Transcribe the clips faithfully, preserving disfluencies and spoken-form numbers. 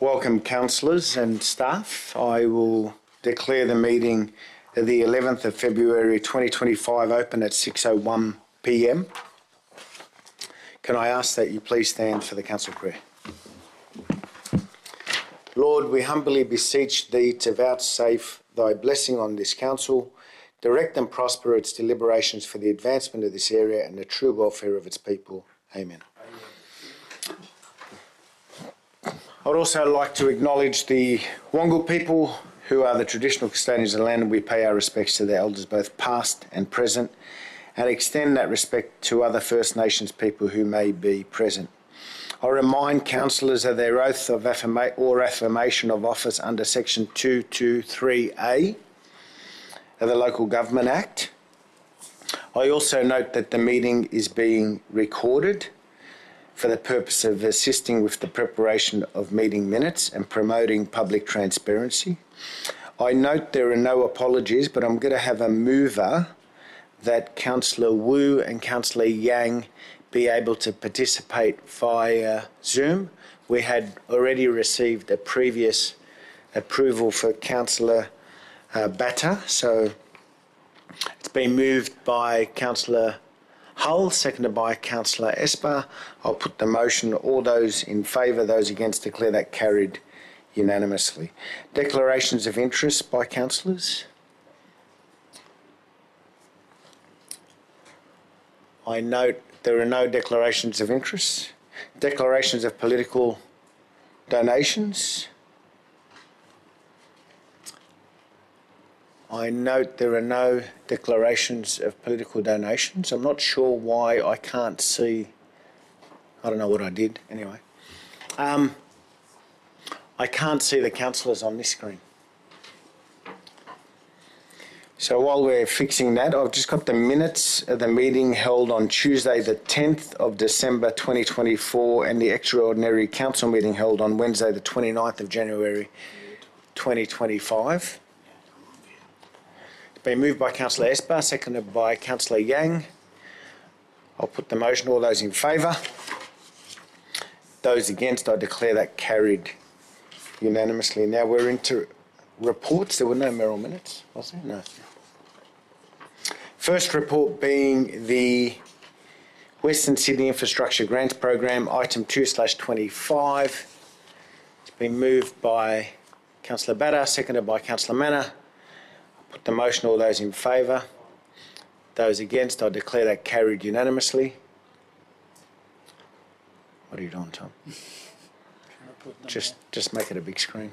Welcome, councillors and staff. I will declare the meeting of the eleventh of February twenty twenty-five open at six oh one p m. Can I ask that you please stand for the council prayer? Lord, we humbly beseech thee to vouchsafe thy blessing on this council, direct and prosper its deliberations for the advancement of this area and the true welfare of its people. Amen. I would also like to acknowledge the Wangal people who are the traditional custodians of the land, and we pay our respects to their elders both past and present, and extend that respect to other First Nations people who may be present. I remind councillors of their oath of affirma- or affirmation of office under section two twenty-three A of the Local Government Act. I also note that the meeting is being recorded for the purpose of assisting with the preparation of meeting minutes and promoting public transparency. I note there are no apologies, but I'm going to have a mover that Councillor Wu and Councillor Yang be able to participate via Zoom. We had already received a previous approval for Councillor uh, Batta, so it's been moved by Councillor Hull, seconded by Councillor Esper. I'll put the motion. All those in favour, those against, declare that carried unanimously. Declarations of interest by councillors. I note there are no declarations of interest. Declarations of political donations. I note there are no declarations of political donations. I'm not sure why I can't see. I don't know what I did anyway. Um, I can't see the councillors on this screen. So while we're fixing that, I've just got the minutes of the meeting held on Tuesday the tenth of December twenty twenty-four and the extraordinary council meeting held on Wednesday the twenty-ninth of January twenty twenty-five. Been moved by Councillor Esper, seconded by Councillor Yang. I'll put the motion. All those in favour? Those against, I declare that carried unanimously. Now we're into reports. There were no Merrill minutes, was there? No. First report being the Western Sydney Infrastructure Grants Program, item two slash twenty-five. It's been moved by Councillor Batta, seconded by Councillor Manna. Put the motion. All those in favour? Those against, I declare that carried unanimously. What are you doing, Tom? Just, just make it a big screen.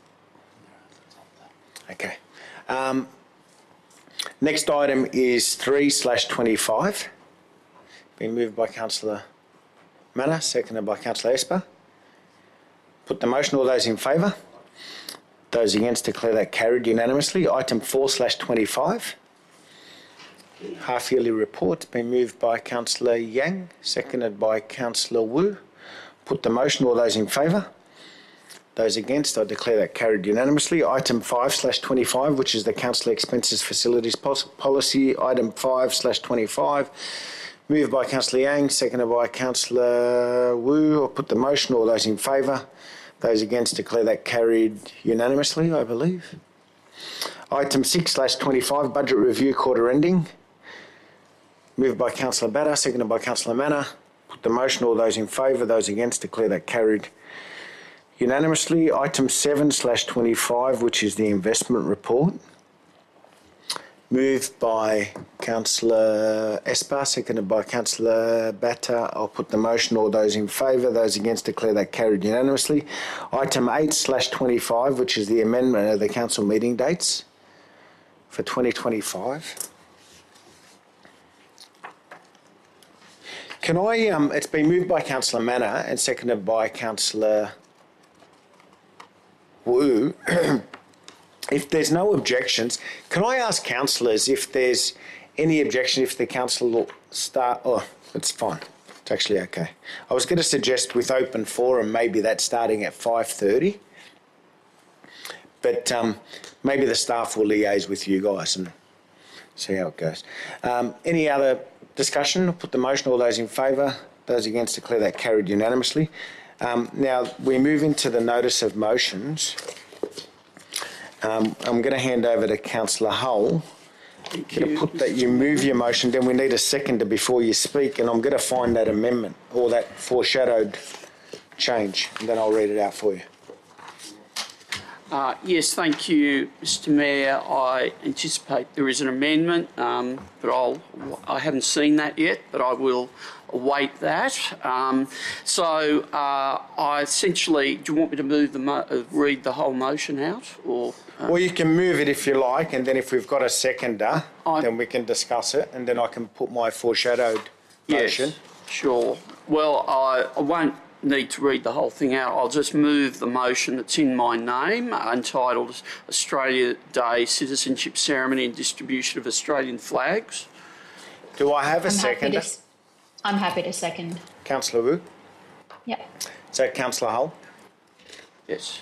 Okay. Um, next item is three slash twenty-five. Been moved by Councillor Manna, seconded by Councillor Esper. Put the motion. All those in favour? Those against, declare that carried unanimously. Item four slash twenty-five. Half-yearly report. Been moved by Councillor Yang, seconded by Councillor Wu. Put the motion. All those in favour? Those against, I declare that carried unanimously. Item five slash twenty-five, which is the Councillor Expenses Facilities Policy. Item five slash twenty-five. Moved by Councillor Yang, seconded by Councillor Wu. I'll put the motion. All those in favour? Those against, declare that carried unanimously, I believe. Item six slash twenty-five, budget review quarter ending. Moved by Councillor Batta, seconded by Councillor Manna. Put the motion. All those in favour, those against, declare that carried unanimously. Item seven slash twenty-five, which is the investment report. Moved by Councillor Esper, seconded by Councillor Batta. I'll put the motion. All those in favour, those against, declare that carried unanimously. Item eight slash twenty-five, which is the amendment of the council meeting dates for twenty twenty-five. Can I, um, it's been moved by Councillor Manna and seconded by Councillor Wu. If there's no objections, can I ask councillors if there's any objection if the council will start? Oh, it's fine. It's actually okay. I was going to suggest with open forum, maybe that starting at five thirty. But um, maybe the staff will liaise with you guys and see how it goes. Um, any other discussion? I'll put the motion. All those in favour? Those against, declare that carried unanimously. Um, now, we move into the notice of motions. Um, I'm going to hand over to Councillor Hull. I'm going to put that you move your motion, then we need a seconder before you speak, and I'm going to find that amendment or that foreshadowed change, and then I'll read it out for you. Uh, yes, thank you, Mister Mayor. I anticipate there is an amendment, um, but I'll, I haven't seen that yet, but I will await that. Um, so uh, I essentially, do you want me to move the mo uh, read the whole motion out, or? Uh, well, you can move it if you like, and then if we've got a seconder, I, then we can discuss it, and then I can put my foreshadowed motion. Yes, sure. Well, I, I won't need to read the whole thing out. I'll just move the motion that's in my name, entitled Australia Day Citizenship Ceremony and Distribution of Australian Flags. Do I have a I'm seconder? Happy to, I'm happy to second. Councillor Wu? Yep. So, Councillor Hull? Yes.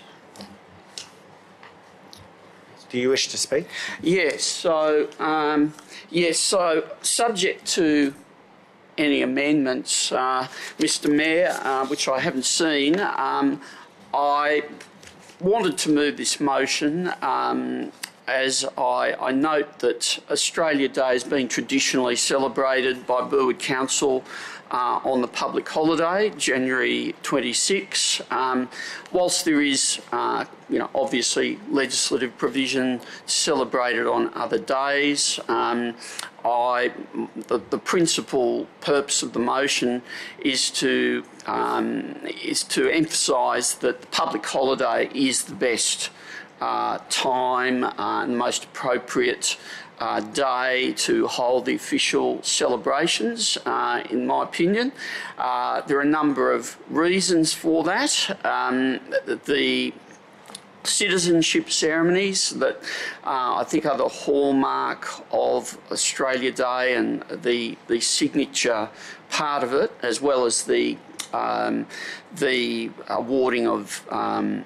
Do you wish to speak? Yes, so, um, yes, so subject to any amendments, uh, Mister Mayor, uh, which I haven't seen, um, I wanted to move this motion um, as I, I note that Australia Day has been traditionally celebrated by Burwood Council uh, on the public holiday, January twenty-sixth. Um, whilst there is, uh, you know, obviously legislative provision celebrated on other days, um, I, the, the principal purpose of the motion is to um, is to emphasise that the public holiday is the best uh, time uh, and the most appropriate uh, day to hold the official celebrations, uh, in my opinion. Uh, there are a number of reasons for that. Um, the citizenship ceremonies that uh, I think are the hallmark of Australia Day and the the signature part of it, as well as the um, the awarding of, um,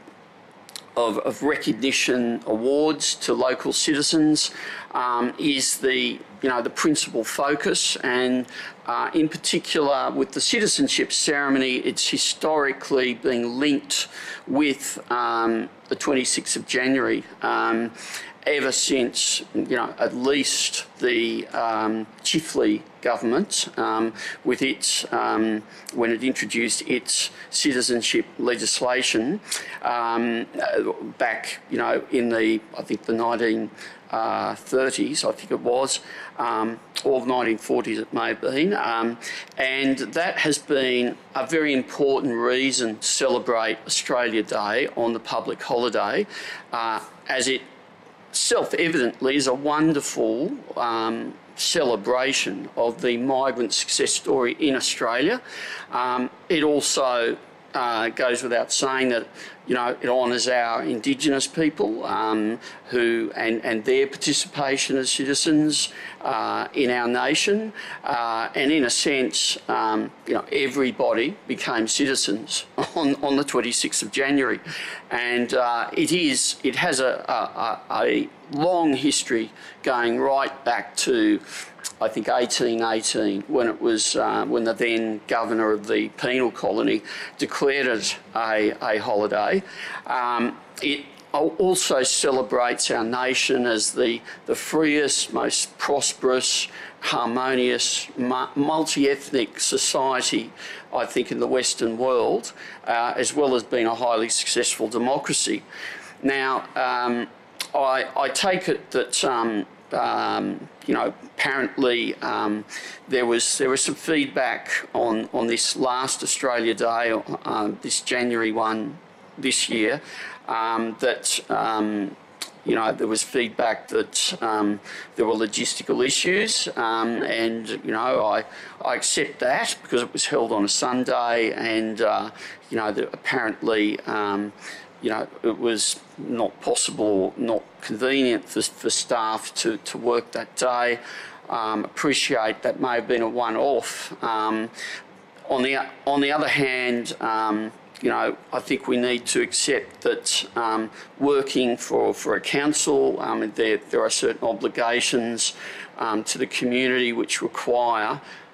of of recognition awards to local citizens, um, is the you know the principal focus. And uh, in particular with the citizenship ceremony, it's historically been linked with um, the twenty-sixth of January, um, ever since, you know, at least the um, Chifley government, um, with its, um, when it introduced its citizenship legislation um, back, you know, in the, I think the nineteen thirties, I think it was, um, or nineteen forties it may have been, um, and that has been a very important reason to celebrate Australia Day on the public holiday, uh, as it self-evidently is a wonderful um, celebration of the migrant success story in Australia. Um, it also uh, goes without saying that, you know, it honours our Indigenous people um, who and, and their participation as citizens uh, in our nation, uh, and in a sense, um, you know, everybody became citizens on, on the twenty-sixth of January, and uh, it is it has a, a, a long history going right back to, I think, eighteen eighteen, when it was uh, when the then governor of the penal colony declared it a, a holiday. Um, it also celebrates our nation as the, the freest, most prosperous, harmonious, multi-ethnic society, I think, in the Western world, uh, as well as being a highly successful democracy. Now, um, I, I take it that um, Um, you know, apparently um, there was there was some feedback on on this last Australia Day, uh, this January one this year, um, that um, you know there was feedback that um, there were logistical issues, um, and you know I I accept that because it was held on a Sunday, and uh, you know that apparently. Um, You know, it was not possible or not convenient for, for staff to, to work that day. Um, appreciate that may have been a one-off. Um, on the on the other hand, um, you know, I think we need to accept that um, working for, for a council, um, there, there are certain obligations um, to the community which require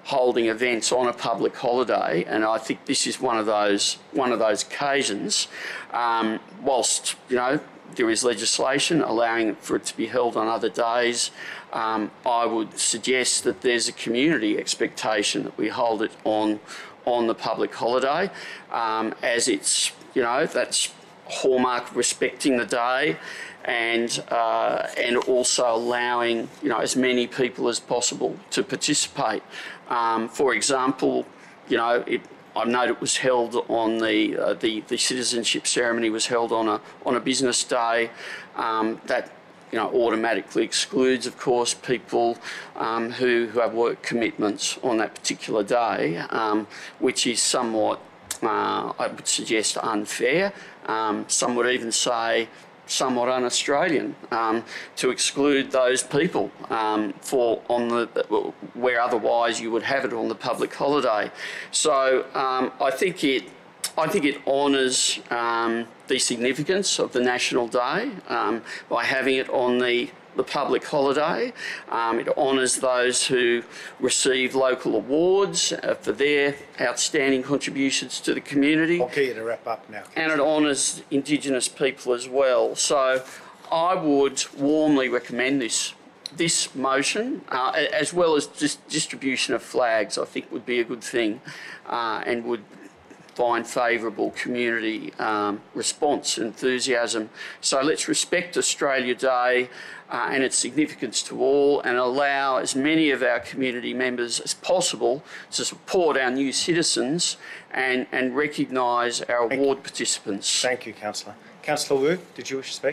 holding events on a public holiday, and I think this is one of those one of those occasions. Um, whilst you know there is legislation allowing for it to be held on other days, um, I would suggest that there's a community expectation that we hold it on on the public holiday, um, as it's you know that's hallmark of respecting the day. And uh, and also allowing you know as many people as possible to participate. Um, for example, you know it, I note it was held on the uh, the the citizenship ceremony was held on a on a business day. Um, that you know automatically excludes, of course, people um, who who have work commitments on that particular day, um, which is somewhat uh, I would suggest unfair. Um, some would even say somewhat un-Australian um, to exclude those people um, for on the where otherwise you would have it on the public holiday. So um, I think it I think it honours um, the significance of the National Day um, by having it on the the public holiday. Um, it honours those who receive local awards uh, for their outstanding contributions to the community. I'll get you to wrap up now. And it honours Indigenous people as well. So I would warmly recommend this this motion, uh, as well as just distribution of flags. I think would be a good thing uh, and would find favourable community um, response, enthusiasm. So let's respect Australia Day uh, and its significance to all, and allow as many of our community members as possible to support our new citizens and, and recognise our Thank award you. participants. Thank you, Councillor. Councillor Wu, did you wish to speak?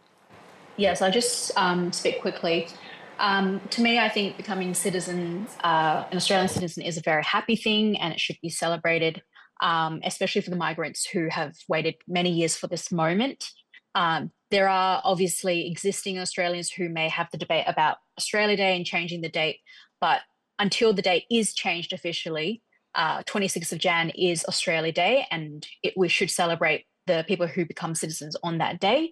Yes, I'll just um, speak quickly. Um, to me, I think becoming citizen, uh, an Australian citizen is a very happy thing, and it should be celebrated, um, especially for the migrants who have waited many years for this moment. Um, there are obviously existing Australians who may have the debate about Australia Day and changing the date, but until the date is changed officially, uh, twenty-sixth of January is Australia Day, and it, we should celebrate the people who become citizens on that day.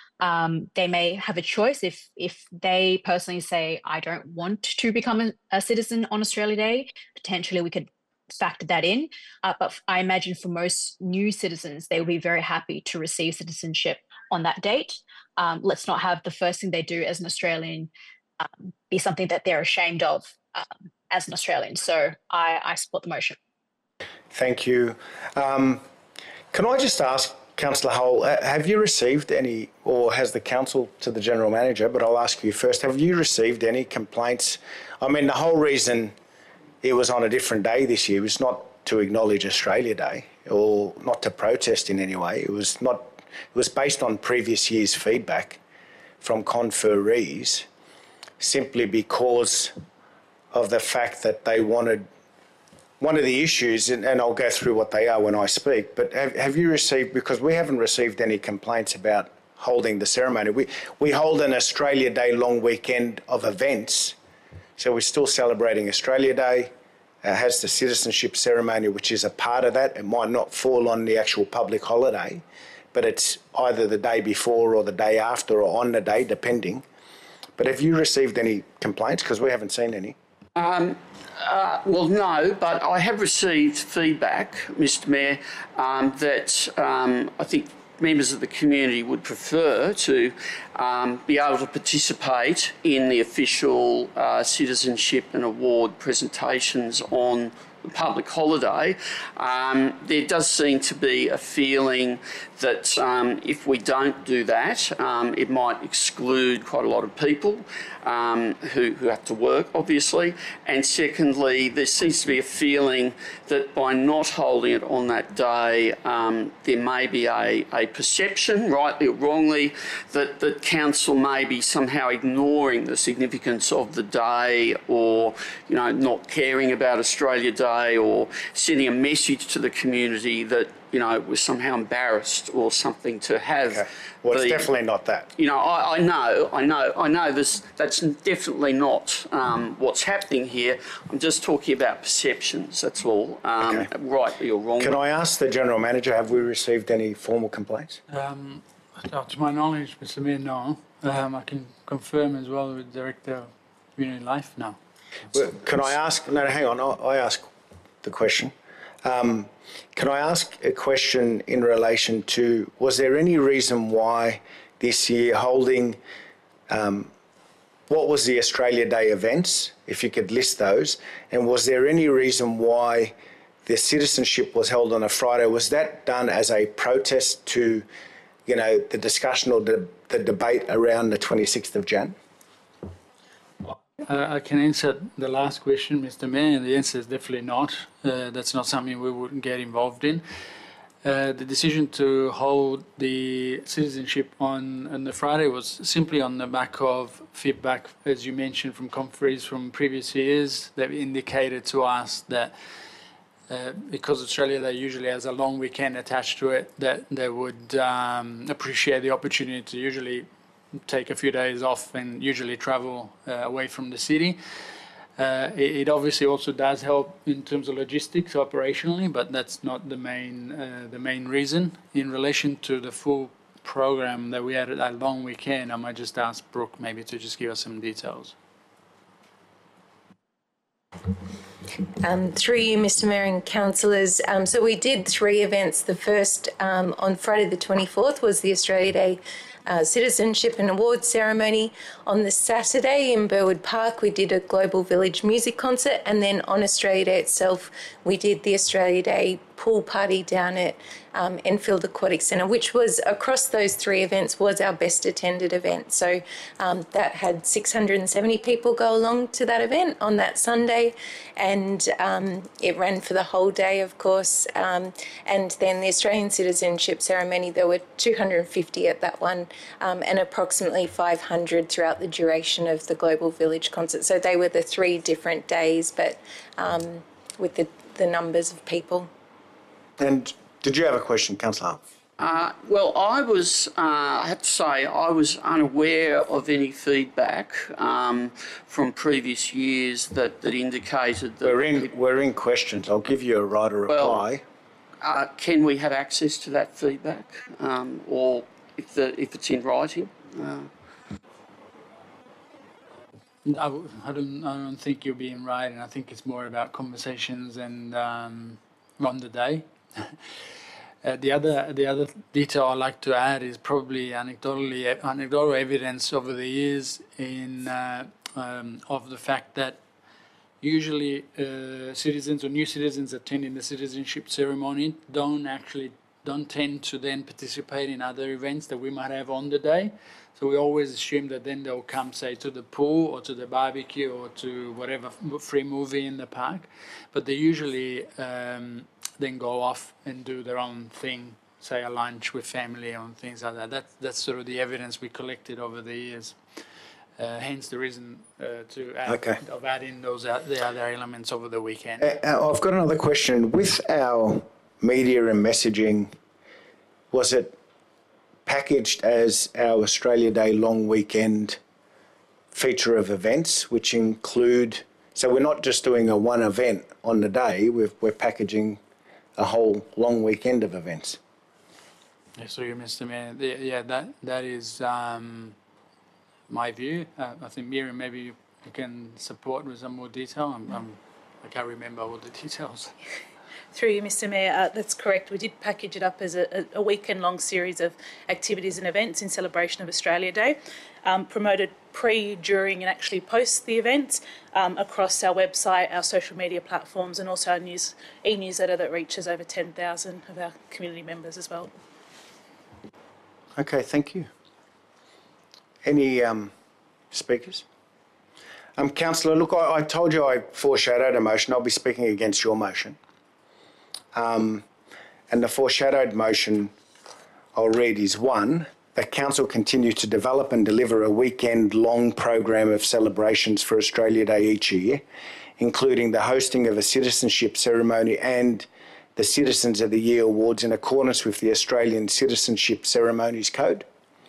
Um, they may have a choice if if they personally say, I don't want to become a, a citizen on Australia Day. Potentially we could factor that in. Uh, but I imagine for most new citizens, they will be very happy to receive citizenship on that date. Um, let's not have the first thing they do as an Australian um, be something that they're ashamed of um, as an Australian. So I, I support the motion. Thank you. Um, can I just ask, Councillor Hull, have you received any, or has the council to the General Manager, but I'll ask you first, have you received any complaints? I mean, the whole reason it was on a different day this year was not to acknowledge Australia Day or not to protest in any way. It was not, it was based on previous year's feedback from conferees simply because of the fact that they wanted. One of the issues, and, and I'll go through what they are when I speak, but have, have you received, because we haven't received any complaints about holding the ceremony. We, we hold an Australia Day long weekend of events, so we're still celebrating Australia Day. It has the citizenship ceremony, which is a part of that. It might not fall on the actual public holiday, but it's either the day before or the day after or on the day, depending. But have you received any complaints? Because we haven't seen any. Um, uh, well, no, but I have received feedback, Mister Mayor, um, that um, I think members of the community would prefer to um, be able to participate in the official uh, citizenship and award presentations on the public holiday. Um, there does seem to be a feeling that um, if we don't do that, um, it might exclude quite a lot of people um, who, who have to work, obviously. And secondly, there seems to be a feeling that by not holding it on that day, um, there may be a, a perception, rightly or wrongly, that the council may be somehow ignoring the significance of the day, or, you know, not caring about Australia Day, or sending a message to the community that, you know, was somehow embarrassed or something to have. Okay. Well, the, it's definitely not that. You know, I, I know, I know, I know this. That's definitely not um, what's happening here. I'm just talking about perceptions. That's all, um, Okay. rightly or wrongly. Can I ask the General Manager, have we received any formal complaints? Um, to my knowledge, Mister Mayor, no. Um, I can confirm as well with Director of Community Life now. Well, can I ask? No, no, hang on. I, I ask the question. Um, can I ask a question in relation to, was there any reason why this year holding, um, what was the Australia Day events, if you could list those, and was there any reason why the citizenship was held on a Friday? Was that done as a protest to, you know, the discussion or the, the debate around the twenty-sixth of January? Uh, I can answer the last question, Mister Mayor, and the answer is definitely not. Uh, that's not something we would get involved in. Uh, the decision to hold the citizenship on, on the Friday was simply on the back of feedback, as you mentioned, from conferees from previous years that indicated to us that uh, because Australia Day usually has a long weekend attached to it, that they would um, appreciate the opportunity to usually take a few days off and usually travel uh, away from the city. Uh, it, it obviously also does help in terms of logistics operationally, but that's not the main uh, the main reason. In relation to the full program that we had a long weekend, I might just ask Brooke maybe to just give us some details. Um, through you, Mister Mayor and councillors, um, so we did three events. The first um, on Friday the twenty-fourth was the Australia Day Uh, citizenship and awards ceremony. On the Saturday in Burwood Park, we did a Global Village music concert, and then on Australia Day itself, we did the Australia Day pool party down at um, Enfield Aquatic Centre, which was, across those three events, was our best attended event. So um, that had six hundred seventy people go along to that event on that Sunday, and um, it ran for the whole day, of course. Um, and then the Australian citizenship ceremony, there were two hundred fifty at that one, um, and approximately five hundred throughout the duration of the Global Village concert. So they were the three different days, but um, with the, the numbers of people. And did you have a question, Councillor? Uh, well, I was, uh, I have to say, I was unaware of any feedback um, from previous years that, that indicated that... We're in, we're in questions. I'll give you a right of reply. Well, uh, can we have access to that feedback, um, or if, the, if it's in writing? Uh, I, I, don't, I don't think you'll be in writing. I think it's more about conversations and um, on the day. Uh, the other the other detail I'd like to add is probably anecdotally anecdotal evidence over the years in uh, um, of the fact that usually uh, citizens or new citizens attending the citizenship ceremony don't actually don't tend to then participate in other events that we might have on the day. So we always assume that then they'll come, say, to the pool or to the barbecue or to whatever free movie in the park, but they usually um, then go off and do their own thing, say a lunch with family or things like that. That's, that's sort of the evidence we collected over the years. Uh, hence the reason uh, to add, Okay. of adding those the other elements over the weekend. Uh, I've got another question. With our media and messaging, was it packaged as our Australia Day long weekend feature of events, which include, so we're not just doing a one event on the day, we're, we're packaging a whole long weekend of events? Yes, so you, Mister Mayor. Yeah, that that is um, my view. Uh, I think Miriam, maybe you can support with some more detail. I'm, I'm, I can't remember all the details. Through you, Mister Mayor, uh, that's correct. We did package it up as a, a weekend-long series of activities and events in celebration of Australia Day, um, promoted pre, during and actually post the events um, across our website, our social media platforms, and also our news e-newsletter that reaches over ten thousand of our community members as well. Okay, thank you. Any um, speakers? Um, Councillor, look, I, I told you I foreshadowed a motion. I'll be speaking against your motion. Um, and the foreshadowed motion I'll read is one, that Council continue to develop and deliver a weekend-long program of celebrations for Australia Day each year, including the hosting of a citizenship ceremony and the Citizens of the Year Awards in accordance with the Australian Citizenship Ceremonies Code.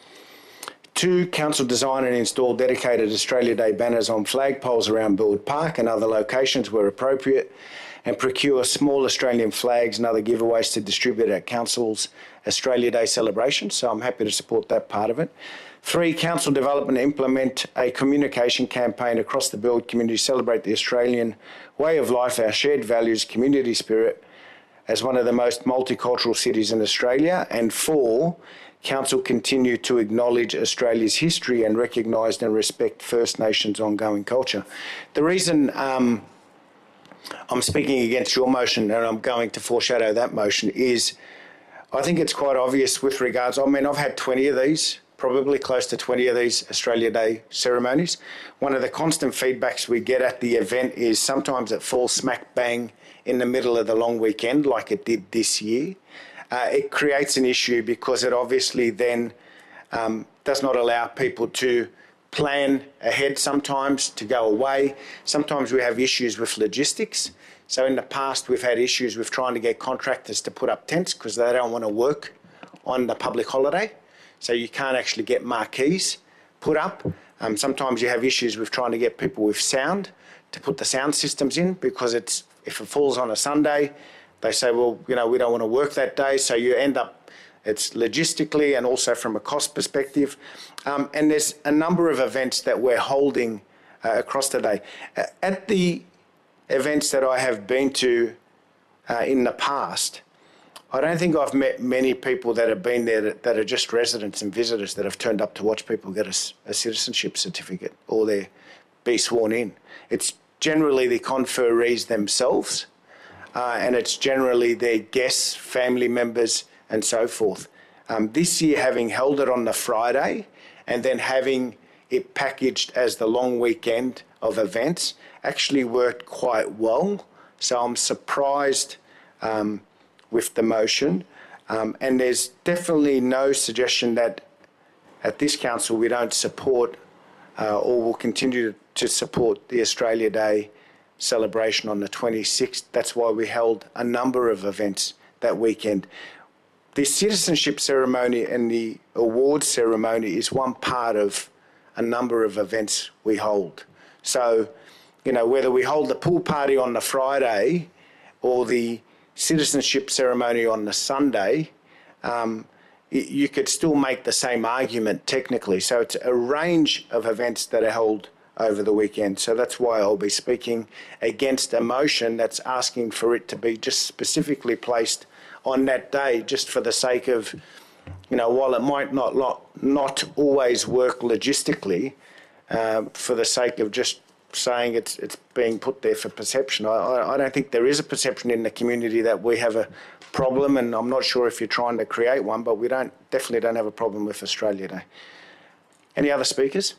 Two, Council design and install dedicated Australia Day banners on flagpoles around Burwood Park and other locations where appropriate, and procure small Australian flags and other giveaways to distribute at Council's Australia Day celebration. So I'm happy to support that part of it. Three, Council development implement a communication campaign across the build community to celebrate the Australian way of life, our shared values, community spirit, as one of the most multicultural cities in Australia. And four, Council continue to acknowledge Australia's history and recognise and respect First Nations ongoing culture. The reason um, I'm speaking against your motion, and I'm going to foreshadow that motion, is I think it's quite obvious with regards, I mean, I've had twenty of these, probably close to twenty of these Australia Day ceremonies. One of the constant feedbacks we get at the event is sometimes it falls smack bang in the middle of the long weekend like it did this year. Uh, it creates an issue because it obviously then um, does not allow people to plan ahead sometimes, to go away. Sometimes we have issues with logistics. So in the past we've had issues with trying to get contractors to put up tents because they don't want to work on the public holiday. So you can't actually get marquees put up. Um, sometimes you have issues with trying to get people with sound to put the sound systems in because it's if it falls on a Sunday, they say, well, you know, we don't want to work that day. So you end up, it's logistically and also from a cost perspective. Um, and there's a number of events that we're holding uh, across the day. Uh, at the events that I have been to uh, in the past, I don't think I've met many people that have been there that, that are just residents and visitors that have turned up to watch people get a, a citizenship certificate or they be sworn in. It's generally the conferees themselves, uh, and it's generally their guests, family members, and so forth. Um, this year, having held it on the Friday and then having it packaged as the long weekend of events actually worked quite well. So I'm surprised um, with the motion. Um, and there's definitely no suggestion that at this council we don't support uh, or will continue to support the Australia Day celebration on the twenty-sixth. That's why we held a number of events that weekend. The citizenship ceremony and the awards ceremony is one part of a number of events we hold. So, you know, whether we hold the pool party on the Friday or the citizenship ceremony on the Sunday, um, you could still make the same argument technically. So it's a range of events that are held over the weekend. So that's why I'll be speaking against a motion that's asking for it to be just specifically placed on that day, just for the sake of, you know, while it might not not, not always work logistically, uh, for the sake of just saying it's it's being put there for perception. I, I don't think there is a perception in the community that we have a problem, and I'm not sure if you're trying to create one, but we don't definitely don't have a problem with Australia Day. Any other speakers?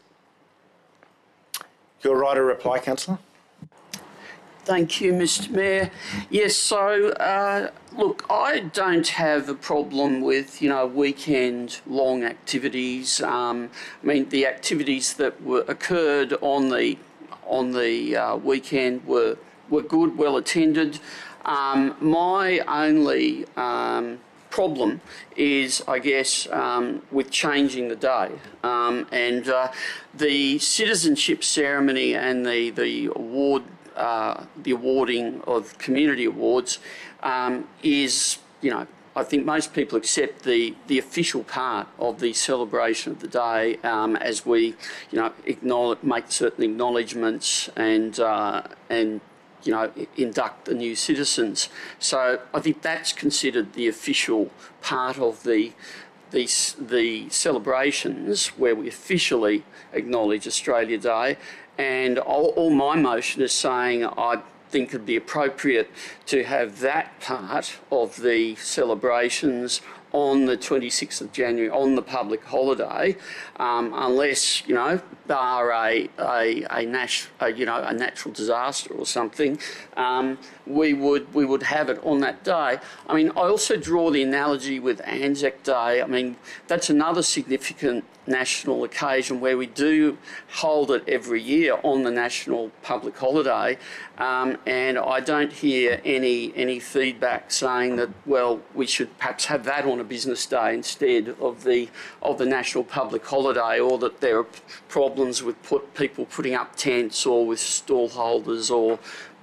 Your right to reply, Councillor. Thank you, Mister Mayor. Yes, so, uh, look, I don't have a problem with, you know, weekend-long activities. Um, I mean, the activities that were occurred on the on the uh, weekend were were good, well attended. Um, my only um, problem is, I guess, um, with changing the day, um, and uh, the citizenship ceremony and the the award. Uh, the awarding of community awards um, is, you know, I think most people accept the, the official part of the celebration of the day um, as we, you know, acknowledge, make certain acknowledgements and, uh, and, you know, induct the new citizens. So I think that's considered the official part of the The, the celebrations where we officially acknowledge Australia Day, and all, all my motion is saying I think it'd be appropriate to have that part of the celebrations on the twenty-sixth of January, on the public holiday, um, unless, you know, bar a, a, a, nat- a, you know, a natural disaster or something, um, we would we would have it on that day. I mean, I also draw the analogy with Anzac Day. I mean, that's another significant national occasion where we do hold it every year on the national public holiday, um, and I don't hear any any feedback saying that, well, we should perhaps have that on a business day instead of the of the national public holiday, or that there are problems with put people putting up tents or with stall holders or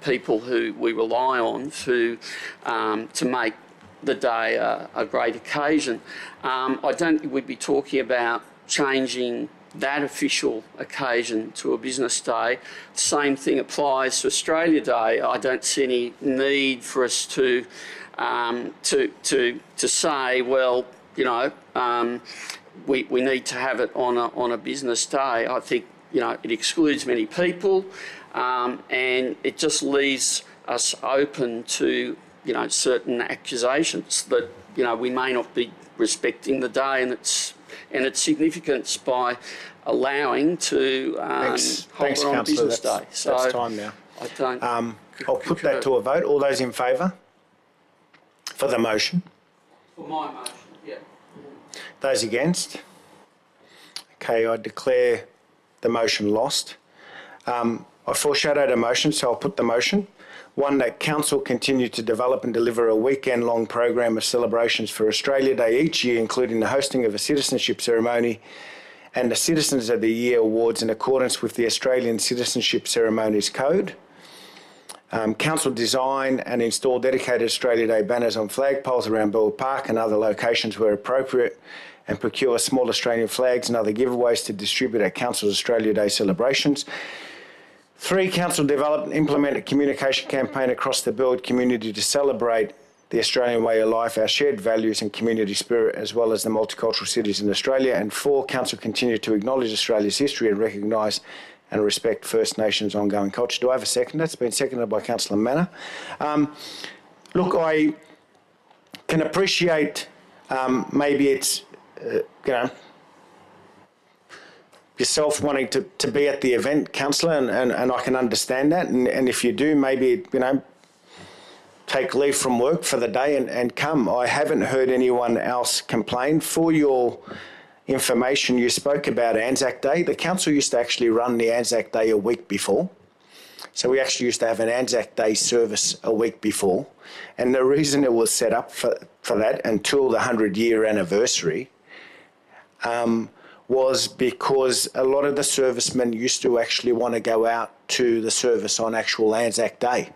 people who we rely on to um, to make the day a, a great occasion. Um, I don't think we'd be talking about changing that official occasion to a business day. The same thing applies to Australia Day. I don't see any need for us to um, to to to say, well, you know, um, we we need to have it on a on a business day. I think, you know, it excludes many people, um, and it just leaves us open to, you know, certain accusations that, you know, we may not be respecting the day and its and its significance by allowing to um, Thanks, hold Thanks it on a Councillor. business That's, day. So that's time now. I don't. Um, I'll put that to a vote. All those in favour? For the motion? For my motion, yeah. Those against? Okay, I declare the motion lost. Um, I foreshadowed a motion, so I'll put the motion. One, that Council continue to develop and deliver a weekend-long program of celebrations for Australia Day each year, including the hosting of a citizenship ceremony and the Citizens of the Year awards in accordance with the Australian Citizenship Ceremonies Code. Um, Council design and install dedicated Australia Day banners on flagpoles around Bell Park and other locations where appropriate, and procure small Australian flags and other giveaways to distribute at Council's Australia Day celebrations. Three, Council develop and implement a communication campaign across the Burwood community to celebrate the Australian way of life, our shared values and community spirit, as well as the multicultural cities in Australia. And four, Council continue to acknowledge Australia's history and recognise and respect First Nations' ongoing culture. Do I have a second? That's been seconded by Councillor Manna. Um, look, I can appreciate um, maybe it's, uh, you know, yourself wanting to, to be at the event, Councillor, and, and, and I can understand that. And, and if you do, maybe, you know, take leave from work for the day and, and come. I haven't heard anyone else complain. For your information, you spoke about Anzac Day. The council used to actually run the Anzac Day a week before. So we actually used to have an Anzac Day service a week before. And the reason it was set up for, for that until the hundred-year anniversary um, was because a lot of the servicemen used to actually want to go out to the service on actual Anzac Day.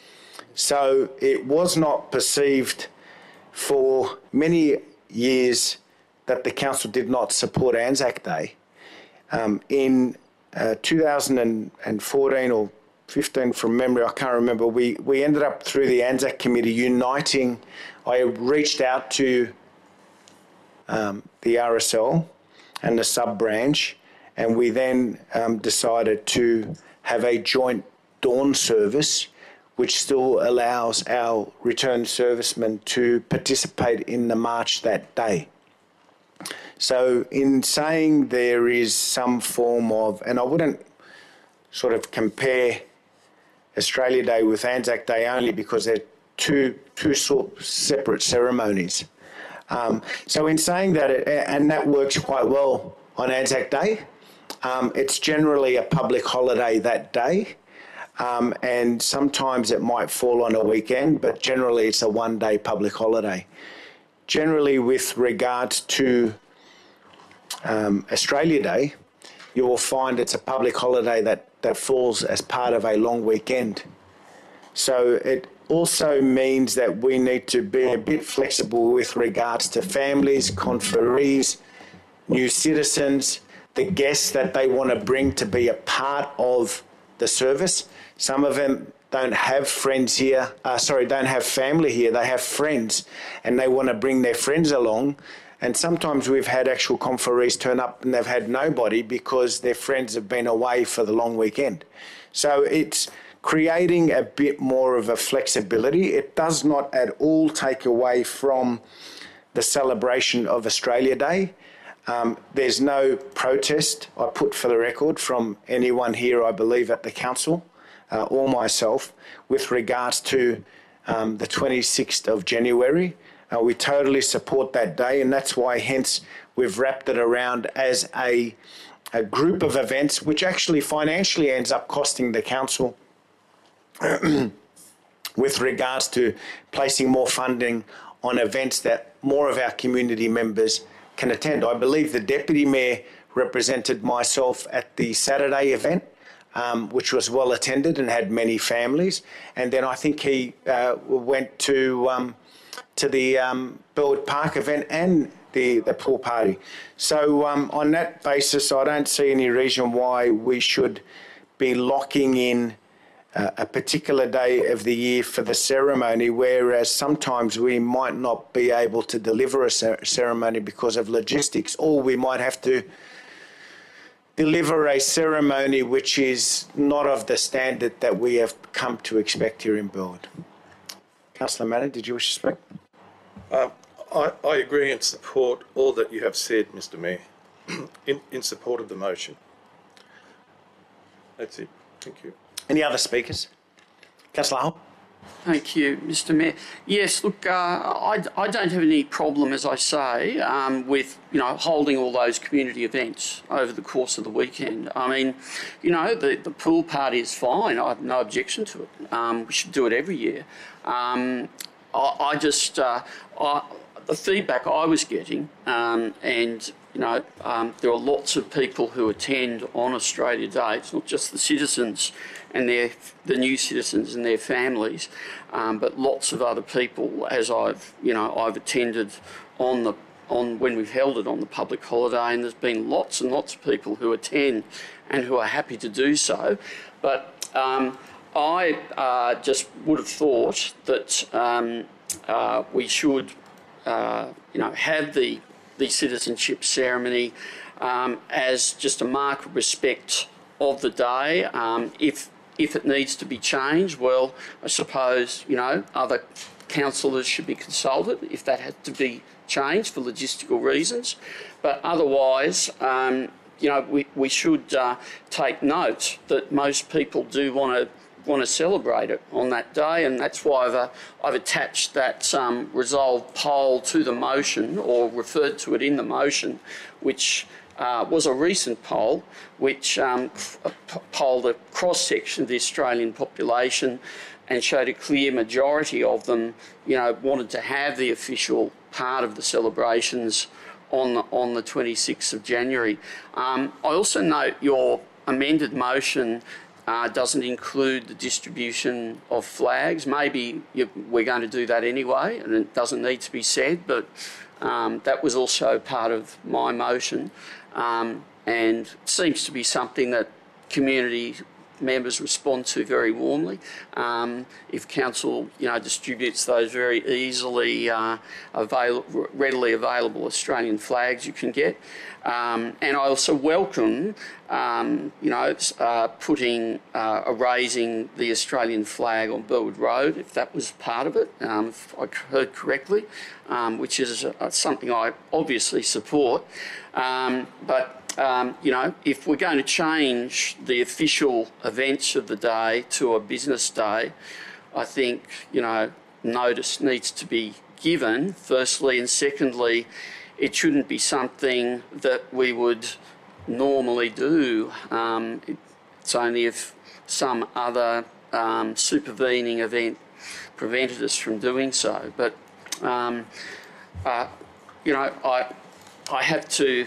So it was not perceived for many years that the council did not support Anzac Day. Um, in uh, two thousand fourteen or fifteen, from memory, I can't remember, we, we ended up through the Anzac Committee uniting. I reached out to um, the R S L and the sub-branch, and we then um, decided to have a joint dawn service which still allows our returned servicemen to participate in the march that day. So in saying there is some form of, and I wouldn't sort of compare Australia Day with Anzac Day only because they're two, two sort of separate ceremonies. Um, so in saying that, it, and that works quite well on Anzac Day, um, it's generally a public holiday that day. Um, and sometimes it might fall on a weekend, but generally it's a one-day public holiday. Generally, with regards to um, Australia Day, you will find it's a public holiday that, that falls as part of a long weekend. So it also means that we need to be a bit flexible with regards to families, conferees, new citizens, the guests that they want to bring to be a part of the service. Some of them don't have friends here, uh, sorry, don't have family here, they have friends and they want to bring their friends along. And sometimes we've had actual conferees turn up and they've had nobody because their friends have been away for the long weekend. So it's creating a bit more of a flexibility. It does not at all take away from the celebration of Australia Day. Um, there's no protest, I put for the record, from anyone here, I believe, at the council uh, or myself with regards to um, the twenty-sixth of January. Uh, we totally support that day, and that's why hence we've wrapped it around as a, a group of events which actually financially ends up costing the council with regards to placing more funding on events that more of our community members can attend. I believe the Deputy Mayor represented myself at the Saturday event. um, which was well attended and had many families. And then I think he uh, went to um, to the um, Burwood Park event and the, the pool party. So um, on that basis, I don't see any reason why we should be locking in uh, a particular day of the year for the ceremony, whereas sometimes we might not be able to deliver a cer- ceremony because of logistics, or we might have to deliver a ceremony which is not of the standard that we have come to expect here in Burwood. Councillor Manning, did you wish to speak? Uh, I, I agree and support all that you have said, Mister Mayor, in, in support of the motion. That's it. Thank you. Any other speakers? Councillor Hull? Thank you, Mister Mayor. Yes, look, uh, I, I don't have any problem, as I say, um, with, you know, holding all those community events over the course of the weekend. I mean, you know, the, the pool party is fine. I have no objection to it. Um, we should do it every year. Um, I, I just, uh, I, the feedback I was getting, um, and, you know, um, there are lots of people who attend on Australia Day. It's not just the citizens and their the new citizens and their families, um, but lots of other people. As I've you know I've attended on the on when we've held it on the public holiday, and there's been lots and lots of people who attend and who are happy to do so. But um, I uh, just would have thought that um, uh, we should uh, you know have the the citizenship ceremony um, as just a mark of respect of the day. Um, if if it needs to be changed, well, I suppose you know other councillors should be consulted if that had to be changed for logistical reasons. But otherwise, um, you know, we we should uh, take note that most people do want to want to celebrate it on that day, and that's why I've uh, I've attached that um, resolved poll to the motion, or referred to it in the motion, which uh, was a recent poll, which um, polled a cross-section of the Australian population and showed a clear majority of them, you know, wanted to have the official part of the celebrations on the, on the twenty-sixth of January. Um, I also note your amended motion Uh, doesn't include the distribution of flags. Maybe you, we're going to do that anyway, and it doesn't need to be said, but um, that was also part of my motion, um, and it seems to be something that community members respond to very warmly. Um, if council, you know, distributes those very easily uh, avail readily available Australian flags you can get. Um, and I also welcome, um, you know, uh, putting, uh, raising the Australian flag on Burwood Road, if that was part of it, um, if I heard correctly, um, which is uh, something I obviously support. Um, but, um, you know, if we're going to change the official events of the day to a business day, I think, you know, notice needs to be given, firstly, and secondly, it shouldn't be something that we would normally do. Um, it's only if some other um, supervening event prevented us from doing so. But, um, uh, you know, I, I have to,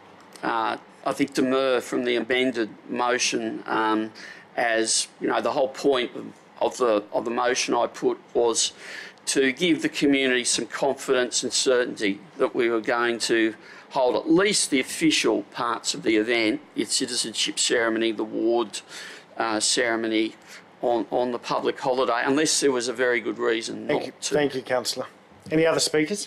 uh, I think, demur from the amended motion, um, as, you know, the whole point of, of, the, of the motion I put was to give the community some confidence and certainty that we were going to hold at least the official parts of the event, its citizenship ceremony, the ward uh, ceremony, on, on the public holiday, unless there was a very good reason Thank not you. to. Thank you, Councillor. Any other speakers?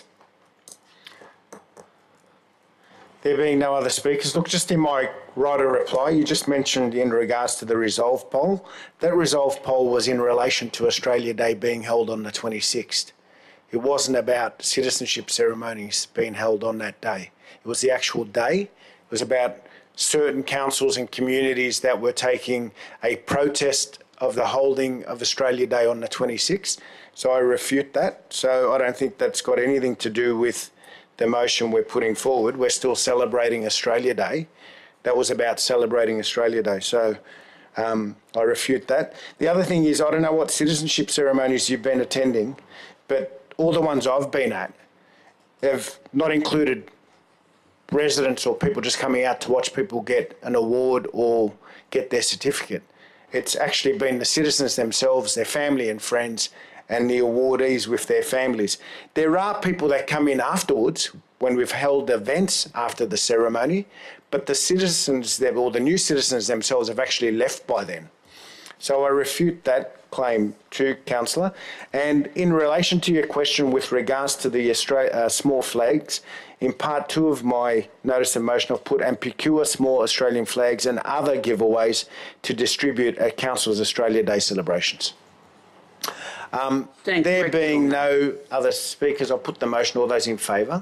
There being no other speakers, look, just in my right of reply, you just mentioned in regards to the resolve poll. That resolve poll was in relation to Australia Day being held on the twenty-sixth. It wasn't about citizenship ceremonies being held on that day. It was the actual day. It was about certain councils and communities that were taking a protest of the holding of Australia Day on the twenty-sixth. So I refute that. So I don't think that's got anything to do with the motion we're putting forward. We're still celebrating Australia Day. That was about celebrating Australia Day. So um, I refute that. The other thing is, I don't know what citizenship ceremonies you've been attending, but all the ones I've been at have not included residents or people just coming out to watch people get an award or get their certificate. It's actually been the citizens themselves, their family and friends, and the awardees with their families. There are people that come in afterwards when we've held events after the ceremony, but the citizens, or the new citizens themselves, have actually left by then. So I refute that claim too, Councillor. And in relation to your question with regards to the Australia, uh, small flags, in part two of my notice of motion, I've put and procure small Australian flags and other giveaways to distribute at Council's Australia Day celebrations. Um, there being no other speakers, I'll put the motion. All those in favour?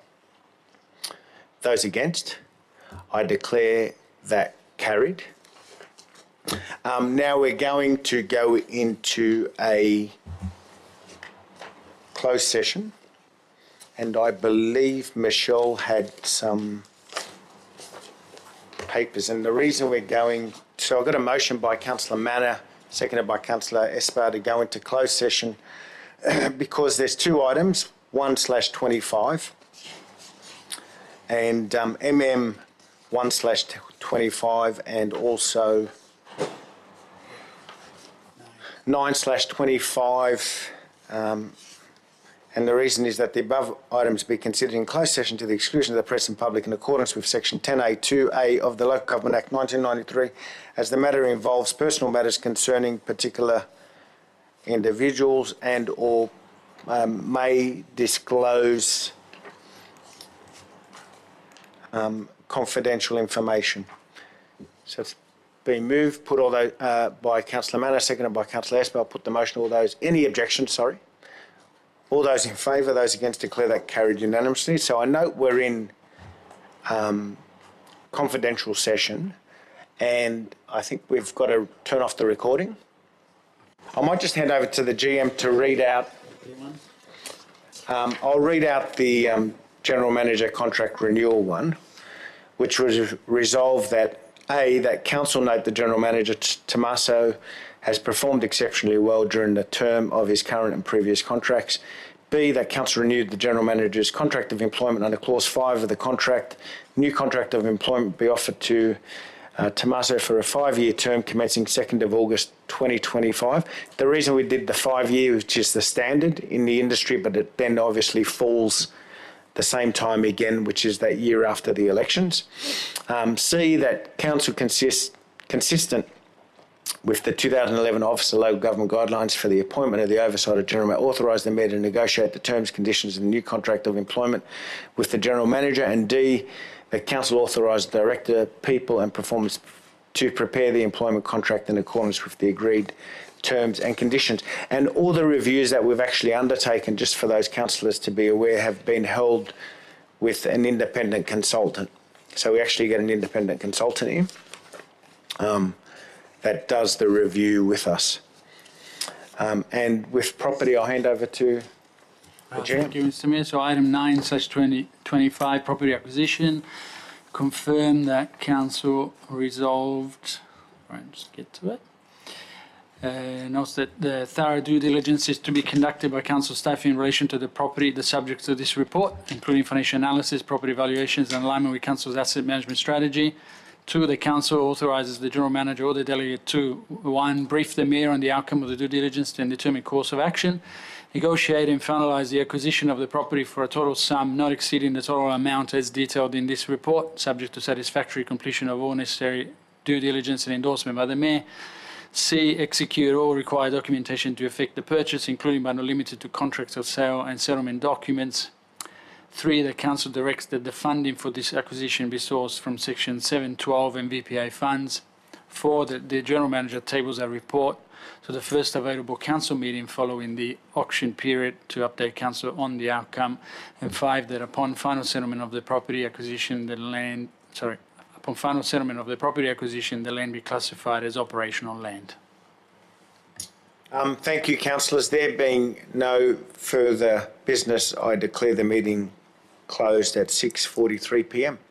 Those against? I declare that carried. Um, now we're going to go into a closed session, and I believe Michelle had some papers, and the reason we're going, so I've got a motion by Councillor Manna, seconded by Councillor Esper, to go into closed session because there's two items, one slash twenty-five and um, M M one slash twenty-five and also nine slash twenty-five, um, and the reason is that the above items be considered in closed session to the exclusion of the press and public in accordance with section ten A two A of the Local Government Act nineteen ninety-three, as the matter involves personal matters concerning particular individuals and or um, may disclose um, confidential information. So it's been moved, put all those uh, by Councillor Manna, seconded by Councillor Esper. I'll put the motion. All those, any objections, sorry? All those in favour, those against, declare that carried unanimously. So I note we're in um, confidential session, and I think we've got to turn off the recording. I might just hand over to the G M to read out. Um, I'll read out the um, General Manager contract renewal one, which was resolved that A, that Council note the General Manager, Tommaso, has performed exceptionally well during the term of his current and previous contracts. B, that Council renewed the General Manager's contract of employment under Clause five of the contract. New contract of employment be offered to uh, Tommaso for a five-year term commencing second of August twenty twenty-five. The reason we did the five-year, which is the standard in the industry, but it then obviously falls the same time again, which is that year after the elections. Um, C, that Council consists consistent with the two thousand eleven Office of Local Government Guidelines for the appointment of the oversight of General Manager, authorise the Mayor to negotiate the terms, conditions of the new contract of employment with the General Manager. And D, that Council authorise the Director, People and Performance to prepare the employment contract in accordance with the agreed terms and conditions. And all the reviews that we've actually undertaken, just for those councillors to be aware, have been held with an independent consultant. So we actually get an independent consultant in um, that does the review with us. Um, and with property, I'll hand over to the G M. Thank you, Mister Mayor. So item nine slash twenty twenty-five, property acquisition. Confirm that Council resolved, right, just get to it. Uh, notes that the thorough due diligence is to be conducted by Council staff in relation to the property, the subject to this report, including financial analysis, property valuations, and alignment with Council's asset management strategy. Two, the Council authorises the General Manager or the delegate to, one, brief the Mayor on the outcome of the due diligence and determine course of action, negotiate and finalise the acquisition of the property for a total sum not exceeding the total amount as detailed in this report, subject to satisfactory completion of all necessary due diligence and endorsement by the Mayor. C, execute all required documentation to effect the purchase, including but not limited to contracts of sale and settlement documents. Three, the Council directs that the funding for this acquisition be sourced from Section seven twelve and V P A funds. Four, that the General Manager tables a report to the first available Council meeting following the auction period to update Council on the outcome. And five, that upon final settlement of the property acquisition, the land, sorry, upon final settlement of the property acquisition, the land be classified as operational land. Um, thank you, councillors. There being no further business, I declare the meeting closed at six forty-three p m